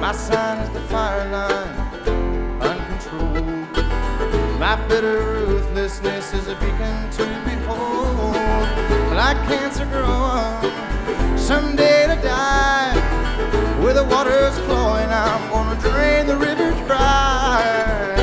My sign is the fire line, uncontrolled. My bitter ruthlessness is a beacon to behold. Like cancer growing, someday to die. Where the water's flowing, I'm gonna drain the river dry.